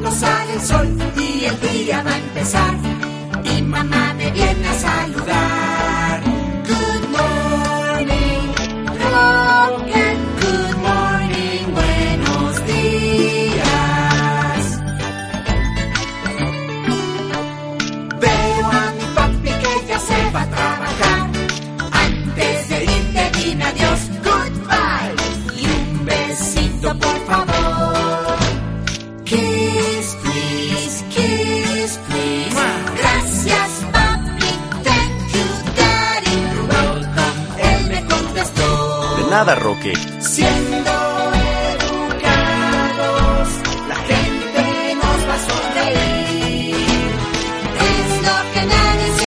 pronto sale el sol y el día va a empezar. Y mamá me viene a saludar. Good morning, Rocket. Good morning, buenos días. Veo a mi papi que ya se va a trabajar. Antes de irte dime adiós, goodbye. Y un besito por favor. Kiss, please, kiss, please. Gracias, papi, thank you, daddy. You're welcome, él me contestó. De nada, Roque. Siendo